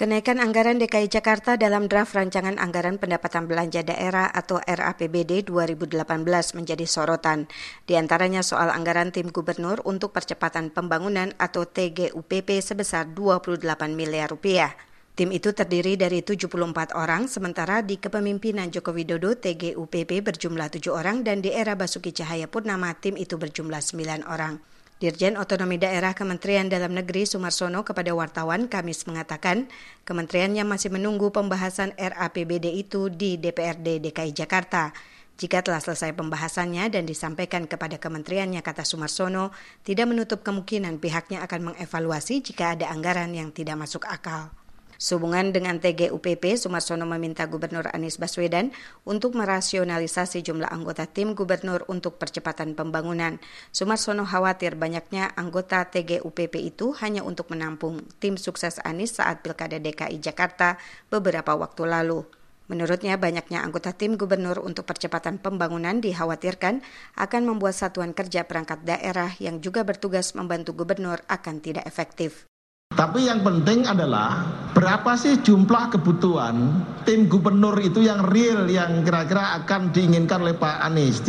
Kenaikan anggaran DKI Jakarta dalam draft Rancangan Anggaran Pendapatan Belanja Daerah atau RAPBD 2018 menjadi sorotan. Di antaranya soal anggaran tim gubernur untuk percepatan pembangunan atau TGUPP sebesar 28 miliar rupiah. Tim itu terdiri dari 74 orang, sementara di kepemimpinan Joko Widodo TGUPP berjumlah 7 orang dan di era Basuki Cahayapurnama tim itu berjumlah 9 orang. Dirjen Otonomi Daerah Kementerian Dalam Negeri Sumarsono kepada wartawan Kamis mengatakan, kementeriannya masih menunggu pembahasan RAPBD itu di DPRD DKI Jakarta. Jika telah selesai pembahasannya dan disampaikan kepada kementeriannya, kata Sumarsono, tidak menutup kemungkinan pihaknya akan mengevaluasi jika ada anggaran yang tidak masuk akal. Sehubungan dengan TGUPP, Sumarsono meminta Gubernur Anies Baswedan untuk merasionalisasi jumlah anggota tim gubernur untuk percepatan pembangunan. Sumarsono khawatir banyaknya anggota TGUPP itu hanya untuk menampung tim sukses Anies saat Pilkada DKI Jakarta beberapa waktu lalu. Menurutnya, banyaknya anggota tim gubernur untuk percepatan pembangunan dikhawatirkan akan membuat satuan kerja perangkat daerah yang juga bertugas membantu gubernur akan tidak efektif. Tapi yang penting adalah berapa sih jumlah kebutuhan tim gubernur itu yang real, yang kira-kira akan diinginkan oleh Pak Anies.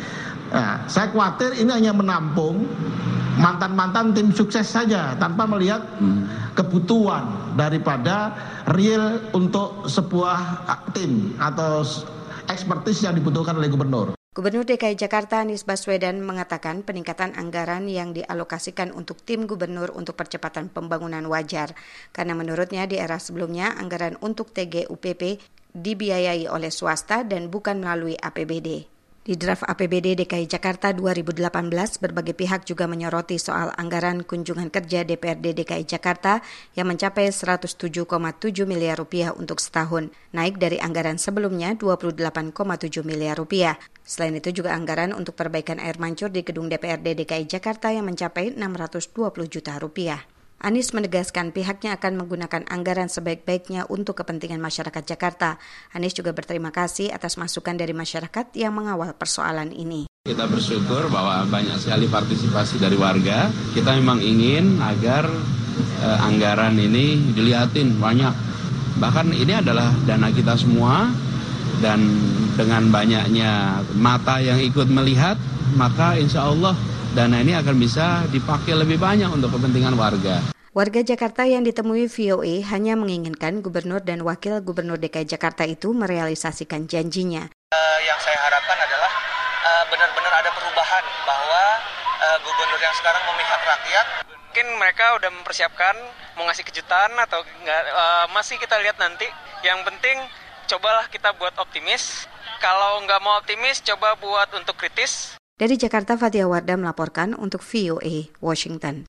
Saya khawatir ini hanya menampung mantan-mantan tim sukses saja tanpa melihat kebutuhan daripada real untuk sebuah tim atau ekspertis yang dibutuhkan oleh gubernur. Gubernur DKI Jakarta Anies Baswedan mengatakan peningkatan anggaran yang dialokasikan untuk tim gubernur untuk percepatan pembangunan wajar, karena menurutnya di era sebelumnya anggaran untuk TGUPP dibiayai oleh swasta dan bukan melalui APBD. Di draft APBD DKI Jakarta 2018, berbagai pihak juga menyoroti soal anggaran kunjungan kerja DPRD DKI Jakarta yang mencapai 107,7 miliar rupiah untuk setahun, naik dari anggaran sebelumnya 28,7 miliar rupiah. Selain itu juga anggaran untuk perbaikan air mancur di gedung DPRD DKI Jakarta yang mencapai 620 juta rupiah. Anies menegaskan pihaknya akan menggunakan anggaran sebaik-baiknya untuk kepentingan masyarakat Jakarta. Anies juga berterima kasih atas masukan dari masyarakat yang mengawal persoalan ini. Kita bersyukur bahwa banyak sekali partisipasi dari warga. Kita memang ingin agar anggaran ini dilihatin banyak. Bahkan ini adalah dana kita semua dan dengan banyaknya mata yang ikut melihat, maka insya Allah dana ini akan bisa dipakai lebih banyak untuk kepentingan warga. Warga Jakarta yang ditemui VOA hanya menginginkan Gubernur dan Wakil Gubernur DKI Jakarta itu merealisasikan janjinya. Yang saya harapkan adalah benar-benar ada perubahan bahwa gubernur yang sekarang memihak rakyat. Mungkin mereka udah mempersiapkan mau ngasih kejutan atau enggak, masih kita lihat nanti. Yang penting cobalah kita buat optimis. Kalau nggak mau optimis, coba buat untuk kritis. Dari Jakarta, Fathia Wardah melaporkan untuk VOA Washington.